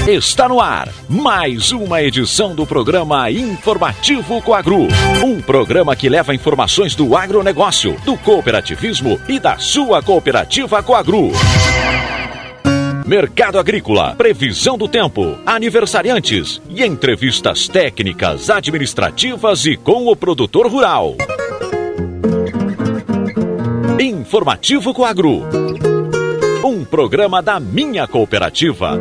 Está no ar mais uma edição do programa Informativo Coagru. Um programa que leva informações do agronegócio, do cooperativismo e da sua cooperativa Coagru. Mercado agrícola, previsão do tempo, aniversariantes e entrevistas técnicas, administrativas e com o produtor rural. Informativo Coagru. Um programa da minha cooperativa.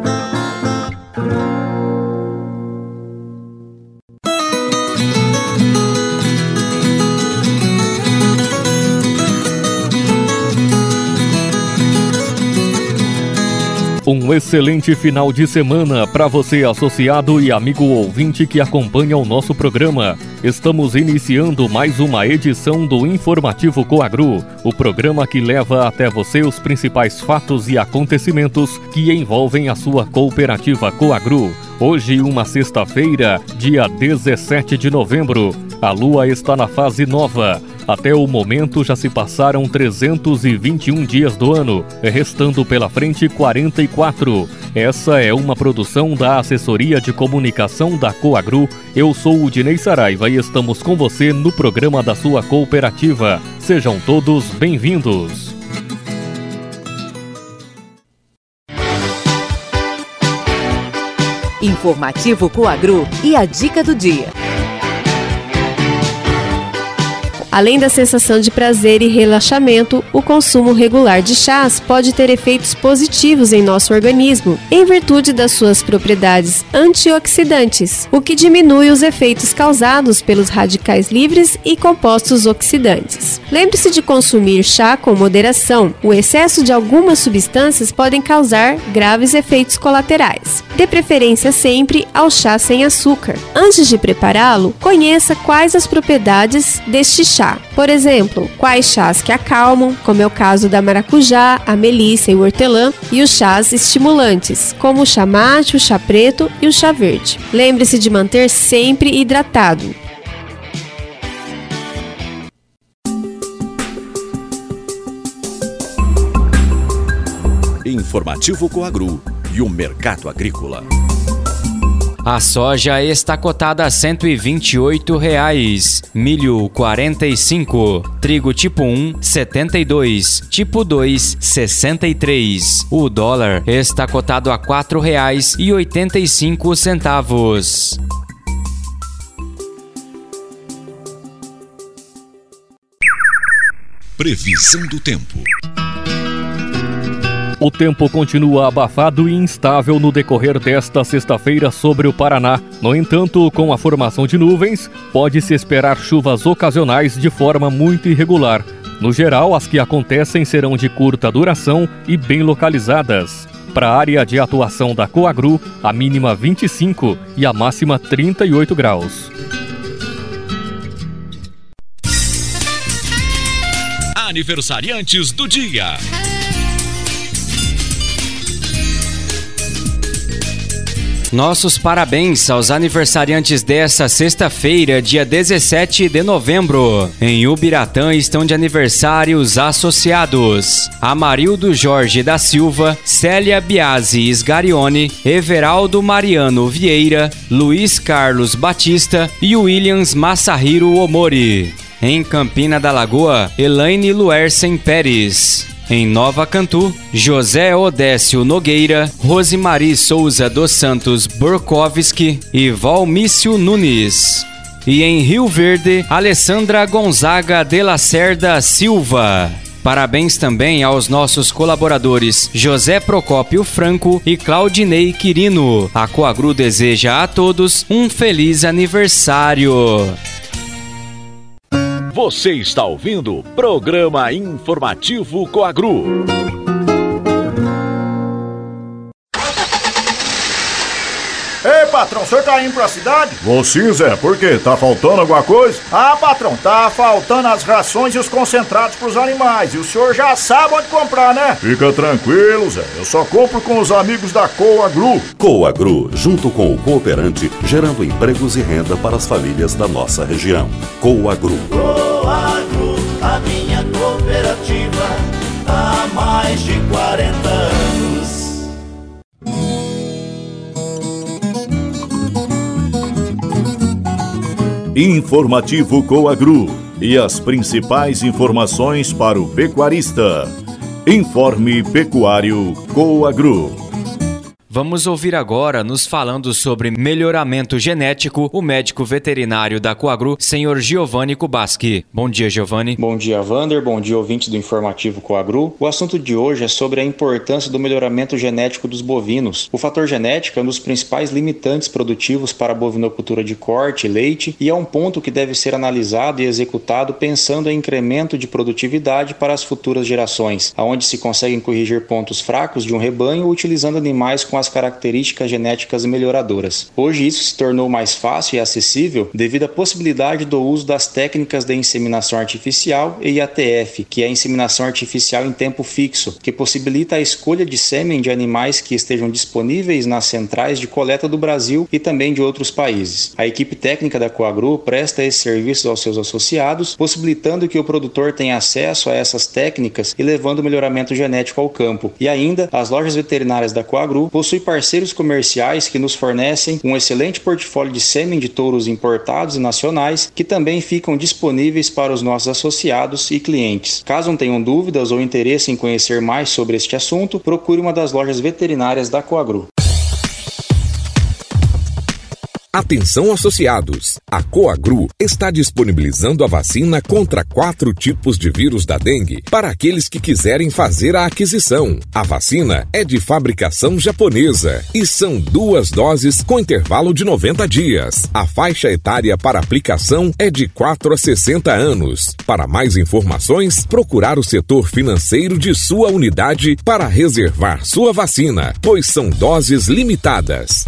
Um excelente final de semana para você, associado e amigo ouvinte que acompanha o nosso programa. Estamos iniciando mais uma edição do Informativo Coagru, o programa que leva até você os principais fatos e acontecimentos que envolvem a sua cooperativa Coagru. Hoje, uma sexta-feira, dia 17 de novembro. A lua está na fase nova. Até o momento já se passaram 321 dias do ano, restando pela frente 44. Essa é uma produção da Assessoria de Comunicação da Coagru. Eu sou o Dinei Saraiva e estamos com você no programa da sua cooperativa. Sejam todos bem-vindos. Informativo Coagru e a dica do dia. Além da sensação de prazer e relaxamento, o consumo regular de chás pode ter efeitos positivos em nosso organismo, em virtude das suas propriedades antioxidantes, o que diminui os efeitos causados pelos radicais livres e compostos oxidantes. Lembre-se de consumir chá com moderação. O excesso de algumas substâncias podem causar graves efeitos colaterais. Dê preferência sempre ao chá sem açúcar. Antes de prepará-lo, conheça quais as propriedades deste chá. Por exemplo, quais chás que acalmam, como é o caso da maracujá, a melissa e o hortelã, e os chás estimulantes, como o chá mate, o chá preto e o chá verde. Lembre-se de manter sempre hidratado. Informativo Coagru e o mercado agrícola. A soja está cotada a R$ 128, milho 45, trigo tipo 1, 72, tipo 2, 63. O dólar está cotado a R$ 4,85. Previsão do tempo. O tempo continua abafado e instável no decorrer desta sexta-feira sobre o Paraná. No entanto, com a formação de nuvens, pode-se esperar chuvas ocasionais de forma muito irregular. No geral, as que acontecem serão de curta duração e bem localizadas. Para a área de atuação da Coagru, a mínima 25 e a máxima 38 graus. Aniversariantes do dia. Nossos parabéns aos aniversariantes desta sexta-feira, dia 17 de novembro. Em Ubiratã estão de aniversário os associados: Amarildo Jorge da Silva, Célia Biasi Sgarione, Everaldo Mariano Vieira, Luiz Carlos Batista e Williams Masahiro Omori. Em Campina da Lagoa, Elaine Luersen Pérez. Em Nova Cantu, José Odécio Nogueira, Rosemary Souza dos Santos Borkowski e Valmício Nunes. E em Rio Verde, Alessandra Gonzaga de Lacerda Silva. Parabéns também aos nossos colaboradores José Procópio Franco e Claudinei Quirino. A Coagru deseja a todos um feliz aniversário. Você está ouvindo o programa Informativo Coagru. Ei, patrão, o senhor tá indo pra cidade? Vou sim, Zé. Por quê? Tá faltando alguma coisa? Ah, patrão, tá faltando as rações e os concentrados pros animais. E o senhor já sabe onde comprar, né? Fica tranquilo, Zé. Eu só compro com os amigos da Coagru. Coagru, junto com o cooperante, gerando empregos e renda para as famílias da nossa região. Coagru. Coagru, a minha cooperativa, há mais de 40 anos. Informativo Coagru e as principais informações para o pecuarista. Informe Pecuário Coagru. Vamos ouvir agora, nos falando sobre melhoramento genético, o médico veterinário da Coagru, senhor Giovanni Kubasky. Bom dia, Giovanni. Bom dia, Vander. Bom dia, ouvintes do Informativo Coagru. O assunto de hoje é sobre a importância do melhoramento genético dos bovinos. O fator genético é um dos principais limitantes produtivos para a bovinocultura de corte e leite e é um ponto que deve ser analisado e executado pensando em incremento de produtividade para as futuras gerações, onde se conseguem corrigir pontos fracos de um rebanho utilizando animais com as características genéticas melhoradoras. Hoje isso se tornou mais fácil e acessível devido à possibilidade do uso das técnicas de inseminação artificial e IATF, que é a inseminação artificial em tempo fixo, que possibilita a escolha de sêmen de animais que estejam disponíveis nas centrais de coleta do Brasil e também de outros países. A equipe técnica da Coagru presta esses serviços aos seus associados, possibilitando que o produtor tenha acesso a essas técnicas e levando o melhoramento genético ao campo. E ainda, as lojas veterinárias da Coagru possui parceiros comerciais que nos fornecem um excelente portfólio de sêmen de touros importados e nacionais que também ficam disponíveis para os nossos associados e clientes. Caso não tenham dúvidas ou interesse em conhecer mais sobre este assunto, procure uma das lojas veterinárias da Coagru. Atenção associados! A Coagru está disponibilizando a vacina contra 4 tipos de vírus da dengue para aqueles que quiserem fazer a aquisição. A vacina é de fabricação japonesa e são 2 doses com intervalo de 90 dias. A faixa etária para aplicação é de 4 a 60 anos. Para mais informações, procurar o setor financeiro de sua unidade para reservar sua vacina, pois são doses limitadas.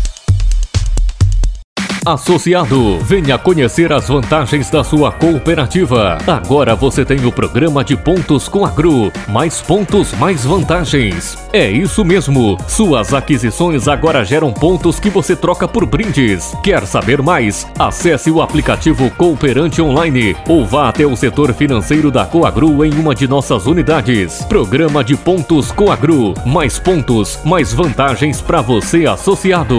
Associado, venha conhecer as vantagens da sua cooperativa. Agora você tem o programa de pontos Coagru. Mais pontos, mais vantagens. É isso mesmo. Suas aquisições agora geram pontos que você troca por brindes. Quer saber mais? Acesse o aplicativo Cooperante Online ou vá até o setor financeiro da Coagru em uma de nossas unidades. Programa de pontos Coagru. Mais pontos, mais vantagens para você, associado.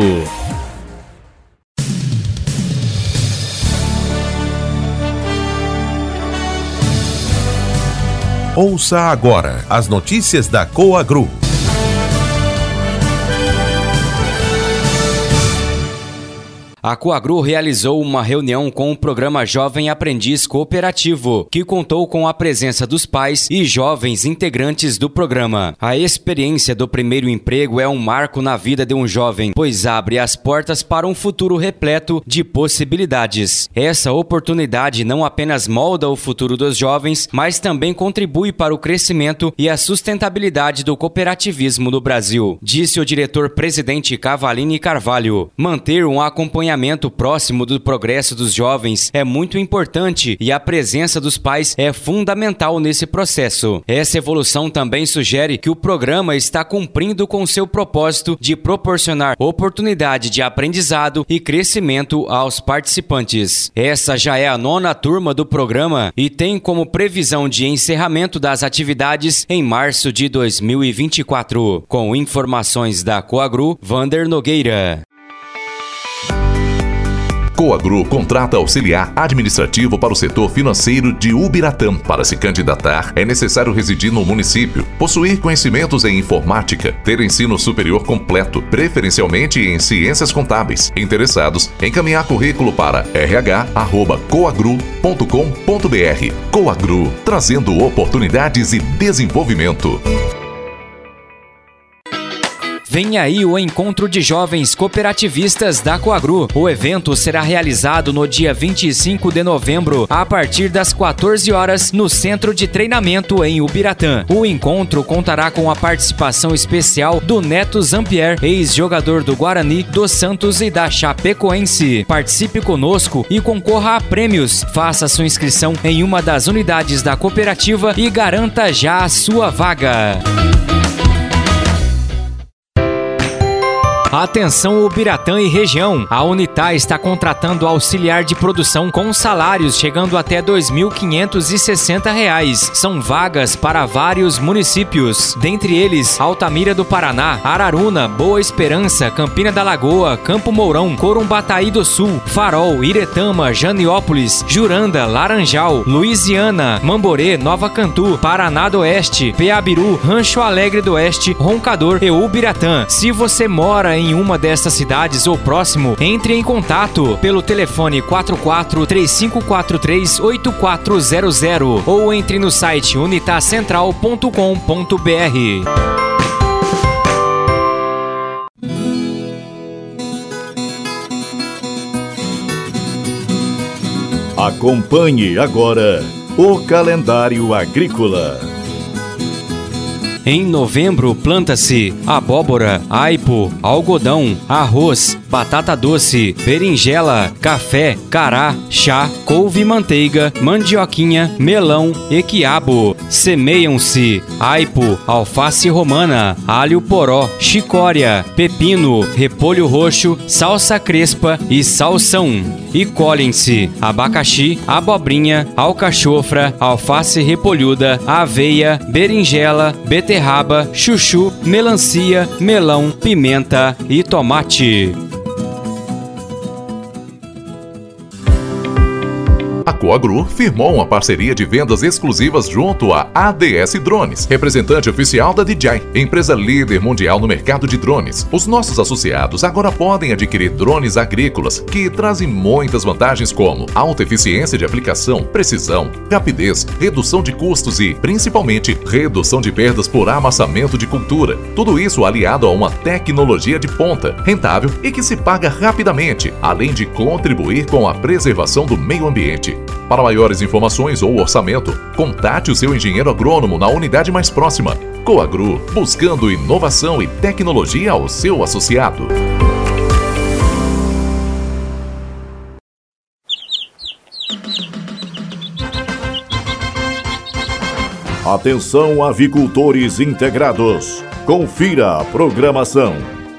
Ouça agora as notícias da Coagru. A Coagru realizou uma reunião com o programa Jovem Aprendiz Cooperativo, que contou com a presença dos pais e jovens integrantes do programa. A experiência do primeiro emprego é um marco na vida de um jovem, pois abre as portas para um futuro repleto de possibilidades. Essa oportunidade não apenas molda o futuro dos jovens, mas também contribui para o crescimento e a sustentabilidade do cooperativismo no Brasil, disse o diretor-presidente Cavalini Carvalho. Manter um acompanhamento próximo do progresso dos jovens é muito importante e a presença dos pais é fundamental nesse processo. Essa evolução também sugere que o programa está cumprindo com seu propósito de proporcionar oportunidade de aprendizado e crescimento aos participantes. Essa já é a 9ª turma do programa e tem como previsão de encerramento das atividades em março de 2024. Com informações da Coagru, Vander Nogueira. Coagru contrata auxiliar administrativo para o setor financeiro de Ubiratã. Para se candidatar, é necessário residir no município, possuir conhecimentos em informática, ter ensino superior completo, preferencialmente em ciências contábeis. Interessados, encaminhar currículo para rh@coagru.com.br. Coagru, trazendo oportunidades e desenvolvimento. Vem aí o Encontro de Jovens Cooperativistas da Coagru. O evento será realizado no dia 25 de novembro, a partir das 14 horas, no Centro de Treinamento em Ubiratã. O encontro contará com a participação especial do Neto Zampier, ex-jogador do Guarani, do Santos e da Chapecoense. Participe conosco e concorra a prêmios. Faça sua inscrição em uma das unidades da cooperativa e garanta já a sua vaga. Atenção Ubiratã e região, a Unitar está contratando auxiliar de produção com salários chegando até R$ 2.560. São vagas para vários municípios, dentre eles Altamira do Paraná, Araruna, Boa Esperança, Campina da Lagoa, Campo Mourão, Corumbataí do Sul, Farol, Iretama, Janiópolis, Juranda, Laranjal, Luisiana, Mamborê, Nova Cantu, Paraná do Oeste, Peabiru, Rancho Alegre do Oeste, Roncador e Ubiratã. Se você mora em uma dessas cidades ou próximo, entre em contato pelo telefone 44-3543-8400 ou entre no site unitacentral.com.br. Acompanhe agora o calendário agrícola. Em novembro, planta-se abóbora, aipo, algodão, arroz, batata doce, berinjela, café, cará, chá, couve-manteiga, mandioquinha, melão e quiabo. Semeiam-se aipo, alface romana, alho poró, chicória, pepino, repolho roxo, salsa crespa e salsão. E colhem-se abacaxi, abobrinha, alcachofra, alface repolhuda, aveia, berinjela, beterraba, chuchu, melancia, melão, pimenta e tomate. A Coagru firmou uma parceria de vendas exclusivas junto à ADS Drones, representante oficial da DJI, empresa líder mundial no mercado de drones. Os nossos associados agora podem adquirir drones agrícolas que trazem muitas vantagens como alta eficiência de aplicação, precisão, rapidez, redução de custos e, principalmente, redução de perdas por amassamento de cultura. Tudo isso aliado a uma tecnologia de ponta, rentável e que se paga rapidamente, além de contribuir com a preservação do meio ambiente. Para maiores informações ou orçamento, contate o seu engenheiro agrônomo na unidade mais próxima. Coagru, buscando inovação e tecnologia ao seu associado. Atenção, avicultores integrados. Confira a programação.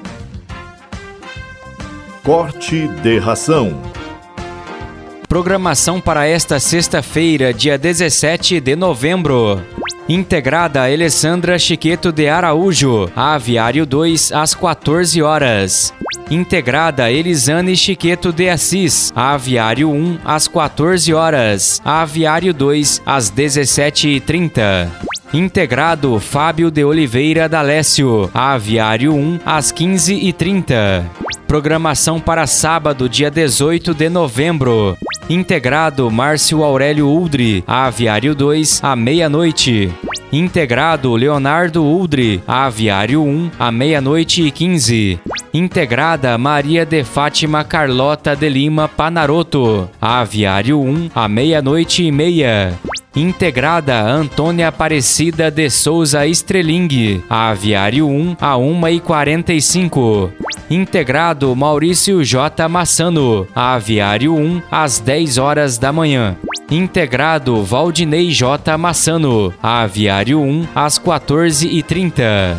Corte de ração. Programação para esta sexta-feira, dia 17 de novembro. Integrada Alessandra Chiqueto de Araújo, Aviário 2, às 14 horas. Integrada Elisane Chiqueto de Assis, Aviário 1, às 14 horas. Aviário 2, às 17h30. Integrado Fábio de Oliveira D'Alessio, Aviário 1, às 15h30. Programação para sábado, dia 18 de novembro. Integrado Márcio Aurélio Uldre, Aviário 2, à meia-noite. Integrado Leonardo Uldre, Aviário 1, à meia-noite e 15. Integrada Maria de Fátima Carlota de Lima Panaroto, Aviário 1, à meia-noite e meia. Integrada Antônia Aparecida de Souza Estreling, Aviário 1, à 1h45. Integrado Maurício J. Massano, Aviário 1, às 10 horas da manhã. Integrado Valdinei J. Massano, Aviário 1, às 14h30.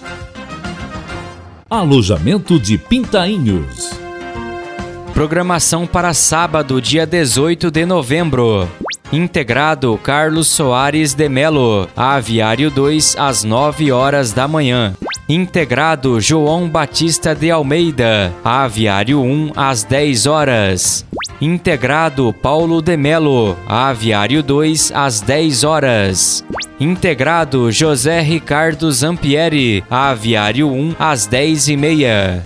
Alojamento de Pintainhos. Programação para sábado, dia 18 de novembro. Integrado Carlos Soares de Melo, Aviário 2, às 9 horas da manhã. Integrado João Batista de Almeida, Aviário 1, às 10 horas. Integrado Paulo de Melo, Aviário 2, às 10 horas. Integrado José Ricardo Zampieri, Aviário 1, às 10h30.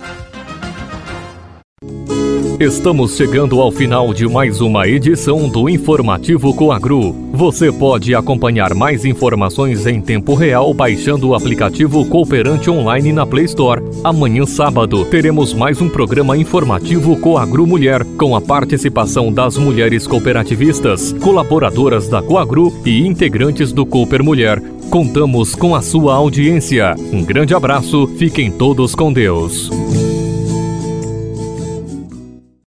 Estamos chegando ao final de mais uma edição do Informativo Coagru. Você pode acompanhar mais informações em tempo real baixando o aplicativo Cooperante Online na Play Store. Amanhã, sábado, teremos mais um programa informativo Coagru Mulher, com a participação das mulheres cooperativistas, colaboradoras da Coagru e integrantes do Cooper Mulher. Contamos com a sua audiência. Um grande abraço, fiquem todos com Deus.